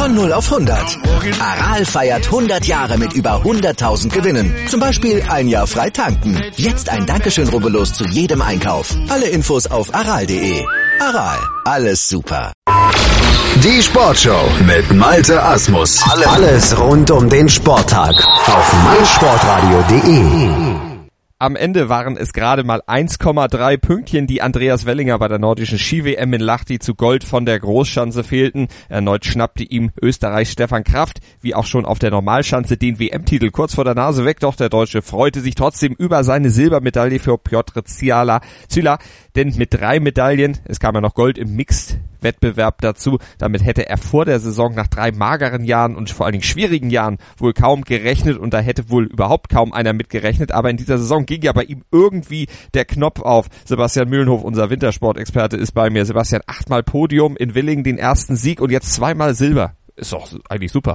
Von 0 auf 100. Aral feiert 100 Jahre mit über 100.000 Gewinnen. Zum Beispiel ein Jahr frei tanken. Jetzt ein Dankeschön, rubbellos zu jedem Einkauf. Alle Infos auf aral.de. Aral, alles super. Die Sportshow mit Malte Asmus. Alles rund um den Sporttag auf meinsportradio.de. Am Ende waren es gerade mal 1,3 Pünktchen, die Andreas Wellinger bei der nordischen Ski-WM in Lahti zu Gold von der Großschanze fehlten. Erneut schnappte ihm Österreichs Stefan Kraft, wie auch schon auf der Normalschanze, den WM-Titel kurz vor der Nase weg. Doch der Deutsche freute sich trotzdem über seine Silbermedaille für Piotr Zyla. Denn mit 3 Medaillen, es kam ja noch Gold im Mixed-Wettbewerb dazu, damit hätte er vor der Saison nach 3 mageren Jahren und vor allen Dingen schwierigen Jahren wohl kaum gerechnet und da hätte wohl überhaupt kaum einer mitgerechnet, aber in dieser Saison ging ja bei ihm irgendwie der Knopf auf. Sebastian Mühlenhof, unser Wintersportexperte, ist bei mir. Sebastian, 8-mal Podium in Willingen, den ersten Sieg und jetzt 2-mal Silber. Ist doch eigentlich super.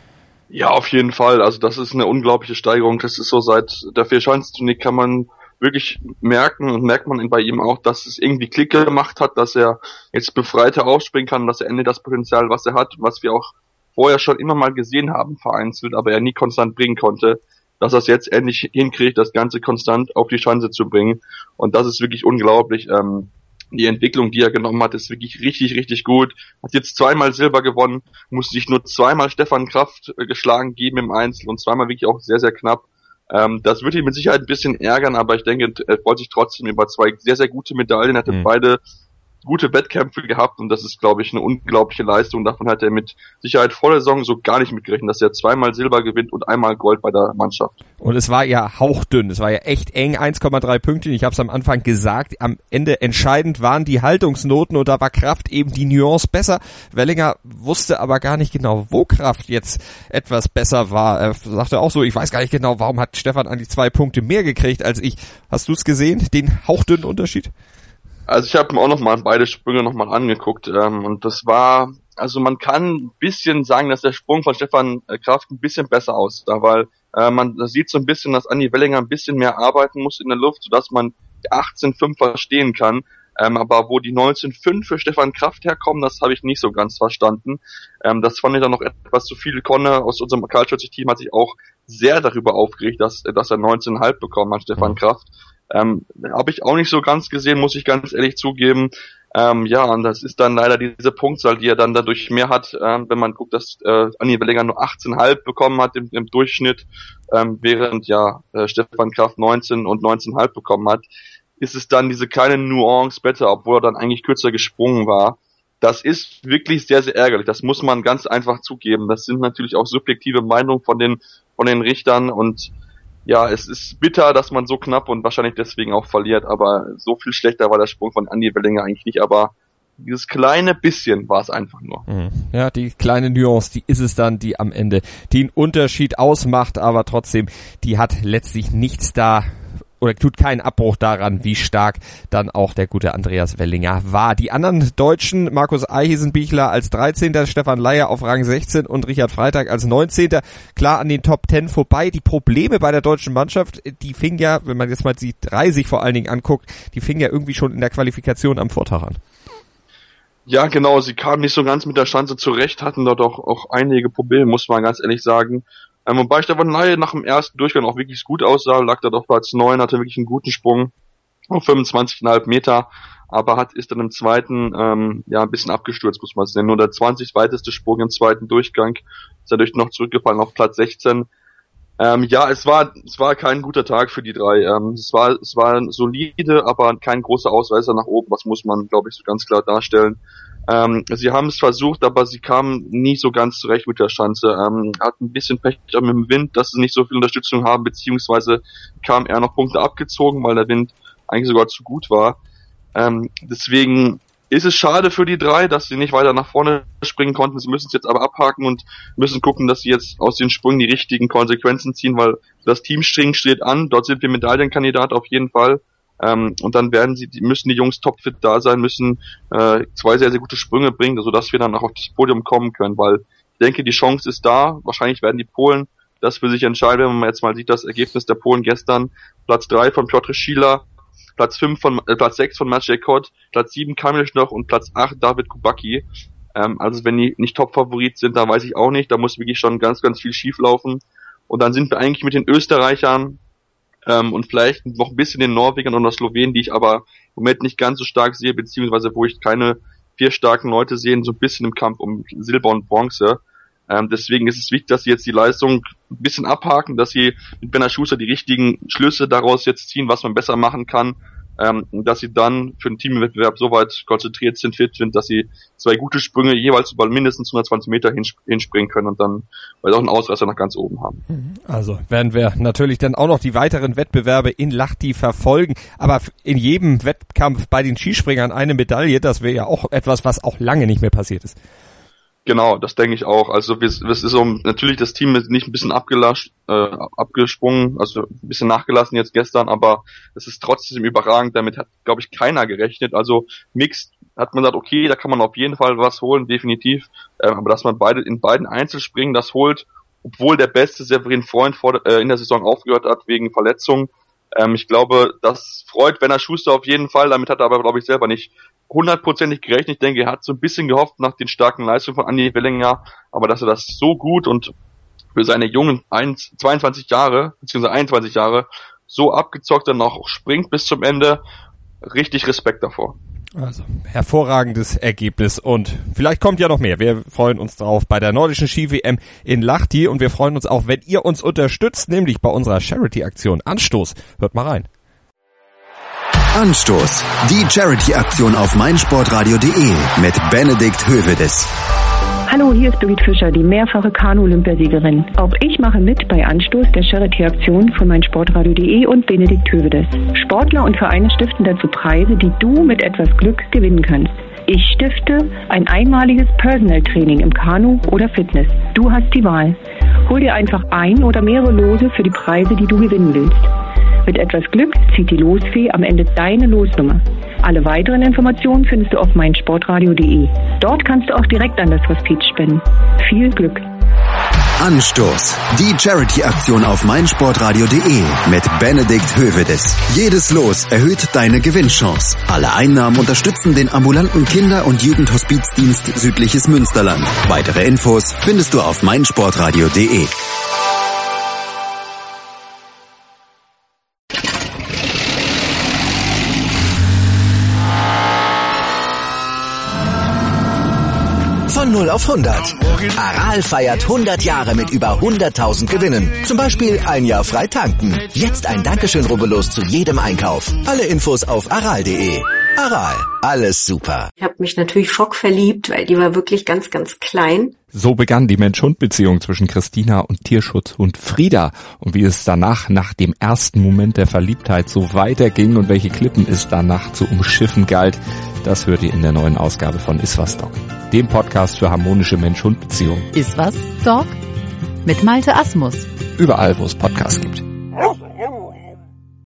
Ja, auf jeden Fall. Also das ist eine unglaubliche Steigerung. Das ist so, seit der Vierschanzentournee kann man wirklich merken und merkt man bei ihm auch, dass es irgendwie Klick gemacht hat, dass er jetzt befreiter aufspringen kann, dass er endlich das Potenzial, was er hat, was wir auch vorher schon immer mal gesehen haben, vereinzelt, aber er nie konstant bringen konnte, dass er es jetzt endlich hinkriegt, das Ganze konstant auf die Schanze zu bringen. Und das ist wirklich unglaublich. Die Entwicklung, die er genommen hat, ist wirklich richtig, richtig gut. Hat jetzt 2-mal Silber gewonnen, musste sich nur 2-mal Stefan Kraft geschlagen geben im Einzel und 2-mal wirklich auch sehr, sehr knapp. Das wird ihn mit Sicherheit ein bisschen ärgern, aber ich denke, er freut sich trotzdem über 2 sehr, sehr gute Medaillen, hatte beide gute Wettkämpfe gehabt und das ist, glaube ich, eine unglaubliche Leistung. Davon hat er mit Sicherheit vor der Saison so gar nicht mitgerechnet, dass er 2-mal Silber gewinnt und 1-mal Gold bei der Mannschaft. Und es war ja hauchdünn, es war ja echt eng, 1,3 Pünktchen. Ich habe es am Anfang gesagt, am Ende entscheidend waren die Haltungsnoten und da war Kraft eben die Nuance besser. Wellinger wusste aber gar nicht genau, wo Kraft jetzt etwas besser war. Er sagte auch so, ich weiß gar nicht genau, warum hat Stefan eigentlich 2 Punkte mehr gekriegt als ich. Hast du es gesehen, den hauchdünnen Unterschied? Also ich habe mir auch nochmal beide Sprünge nochmal angeguckt und das war, also man kann ein bisschen sagen, dass der Sprung von Stefan Kraft ein bisschen besser aussah, weil man sieht so ein bisschen, dass Andi Wellinger ein bisschen mehr arbeiten muss in der Luft, sodass man die 18,5 verstehen kann, aber wo die 19,5 für Stefan Kraft herkommen, das habe ich nicht so ganz verstanden. Das fand ich dann noch etwas zu viel. Conor aus unserem Karl-Schütze-Team hat sich auch sehr darüber aufgeregt, dass er 19,5 bekommen hat, Stefan Kraft. Habe ich auch nicht so ganz gesehen, muss ich ganz ehrlich zugeben. Ja, und das ist dann leider diese Punktzahl, die er dann dadurch mehr hat, wenn man guckt, dass Andi Wellinger nur 18,5 bekommen hat im Durchschnitt, während Stefan Kraft 19 und 19,5 bekommen hat, ist es dann diese kleine Nuance besser, obwohl er dann eigentlich kürzer gesprungen war. Das ist wirklich sehr, sehr ärgerlich. Das muss man ganz einfach zugeben. Das sind natürlich auch subjektive Meinungen von den Richtern und ja, es ist bitter, dass man so knapp und wahrscheinlich deswegen auch verliert, aber so viel schlechter war der Sprung von Andi Wellinger eigentlich nicht, aber dieses kleine bisschen war es einfach nur. Ja, die kleine Nuance, die ist es dann, die am Ende den Unterschied ausmacht, aber trotzdem, die hat letztlich nichts da oder tut keinen Abbruch daran, wie stark dann auch der gute Andreas Wellinger war. Die anderen Deutschen, Markus Eihesen-Bichler als 13., Stefan Leier auf Rang 16 und Richard Freitag als 19. Klar an den Top 10 vorbei. Die Probleme bei der deutschen Mannschaft, die fing ja, wenn man jetzt mal die 3 sich vor allen Dingen anguckt, die fing ja irgendwie schon in der Qualifikation am Vortag an. Ja, genau, sie kamen nicht so ganz mit der Schanze zurecht, hatten dort auch einige Probleme, muss man ganz ehrlich sagen. Wobei Stefan Leier nach dem ersten Durchgang auch wirklich gut aussah, lag dort auf Platz 9, hatte wirklich einen guten Sprung auf 25,5 Meter, aber ist dann im zweiten ein bisschen abgestürzt, muss man sagen. Nur der 20 weiteste Sprung im zweiten Durchgang, ist dadurch noch zurückgefallen auf Platz 16. Es war kein guter Tag für die 3. Es war solide, aber kein großer Ausreißer nach oben, das muss man, glaube ich, so ganz klar darstellen. Sie haben es versucht, aber sie kamen nie so ganz zurecht mit der Schanze. Hatten ein bisschen Pech mit dem Wind, dass sie nicht so viel Unterstützung haben, beziehungsweise kamen eher noch Punkte abgezogen, weil der Wind eigentlich sogar zu gut war. Deswegen ist es schade für die 3, dass sie nicht weiter nach vorne springen konnten. Sie müssen es jetzt aber abhaken und müssen gucken, dass sie jetzt aus den Sprüngen die richtigen Konsequenzen ziehen, weil das Teamstring steht an. Dort sind wir Medaillenkandidat auf jeden Fall. Und dann müssen die Jungs topfit da sein, müssen 2 sehr, sehr gute Sprünge bringen, sodass wir dann auch auf das Podium kommen können, weil ich denke, die Chance ist da. Wahrscheinlich werden die Polen das für sich entscheiden, wenn man jetzt mal sieht, das Ergebnis der Polen gestern. Platz 3 von Piotr Zyla, Platz 6 von Maciej Kot, Platz 7 Kamil Schnoch und Platz 8 David Kubacki. Also wenn die nicht Top-Favorit sind, dann weiß ich auch nicht. Da muss wirklich schon ganz, ganz viel schief laufen. Und dann sind wir eigentlich mit den Österreichern und vielleicht noch ein bisschen den Norwegern und den Slowenen, die ich aber im Moment nicht ganz so stark sehe, beziehungsweise wo ich keine 4 starken Leute sehe, so ein bisschen im Kampf um Silber und Bronze. Deswegen ist es wichtig, dass sie jetzt die Leistung ein bisschen abhaken, dass sie mit Benner Schuster die richtigen Schlüsse daraus jetzt ziehen, was man besser machen kann, dass sie dann für den Teamwettbewerb so weit konzentriert sind, fit sind, dass sie 2 gute Sprünge jeweils über mindestens 120 Meter hinspringen können und dann weil auch einen Ausreißer nach ganz oben haben. Also werden wir natürlich dann auch noch die weiteren Wettbewerbe in Lahti verfolgen, aber in jedem Wettkampf bei den Skispringern eine Medaille, das wäre ja auch etwas, was auch lange nicht mehr passiert ist. Genau, das denke ich auch. Also es ist so, natürlich das Team ist nicht ein bisschen abgesprungen, also ein bisschen nachgelassen jetzt gestern, aber es ist trotzdem überragend. Damit hat, glaube ich, keiner gerechnet. Also Mixed hat man gesagt, okay, da kann man auf jeden Fall was holen, definitiv. Aber dass man in beiden Einzelspringen das holt, obwohl der beste Severin Freund in der Saison aufgehört hat wegen Verletzungen. Ich glaube, das freut Benner Schuster auf jeden Fall. Damit hat er aber, glaube ich, selber nicht 100%ig gerechnet. Ich denke, er hat so ein bisschen gehofft nach den starken Leistungen von Andi Wellinger, aber dass er das so gut und für seine jungen 22 Jahre, beziehungsweise 21 Jahre, so abgezockt dann auch springt bis zum Ende, richtig Respekt davor. Also, hervorragendes Ergebnis und vielleicht kommt ja noch mehr. Wir freuen uns drauf bei der nordischen Ski-WM in Lahti und wir freuen uns auch, wenn ihr uns unterstützt, nämlich bei unserer Charity-Aktion Anstoß. Hört mal rein. Anstoß, die Charity-Aktion auf meinsportradio.de mit Benedikt Hövedes. Hallo, hier ist Birgit Fischer, die mehrfache Kanu-Olympiasiegerin. Auch ich mache mit bei Anstoß der Charity-Aktion von meinsportradio.de und Benedikt Hövedes. Sportler und Vereine stiften dazu Preise, die du mit etwas Glück gewinnen kannst. Ich stifte ein einmaliges Personal-Training im Kanu oder Fitness. Du hast die Wahl. Hol dir einfach ein oder mehrere Lose für die Preise, die du gewinnen willst. Mit etwas Glück zieht die Losfee am Ende deine Losnummer. Alle weiteren Informationen findest du auf meinsportradio.de. Dort kannst du auch direkt an das Hospiz spenden. Viel Glück! Anstoß, die Charity-Aktion auf meinsportradio.de mit Benedikt Hövedes. Jedes Los erhöht deine Gewinnchance. Alle Einnahmen unterstützen den ambulanten Kinder- und Jugendhospizdienst Südliches Münsterland. Weitere Infos findest du auf meinsportradio.de. Von 0 auf 100. Aral feiert 100 Jahre mit über 100.000 Gewinnen. Zum Beispiel ein Jahr frei tanken. Jetzt ein Dankeschön, rubbellos zu jedem Einkauf. Alle Infos auf aral.de. Aral, alles super. Ich habe mich natürlich schockverliebt, weil die war wirklich ganz, ganz klein. So begann die Mensch-Hund-Beziehung zwischen Christina und Tierschutzhund Frieda. Und wie es danach, nach dem ersten Moment der Verliebtheit, so weiterging und welche Klippen es danach zu umschiffen galt, das hört ihr in der neuen Ausgabe von Iswas Dog, dem Podcast für harmonische Mensch-Hund-Beziehungen. Iswas Dog mit Malte Asmus. Überall, wo es Podcasts gibt.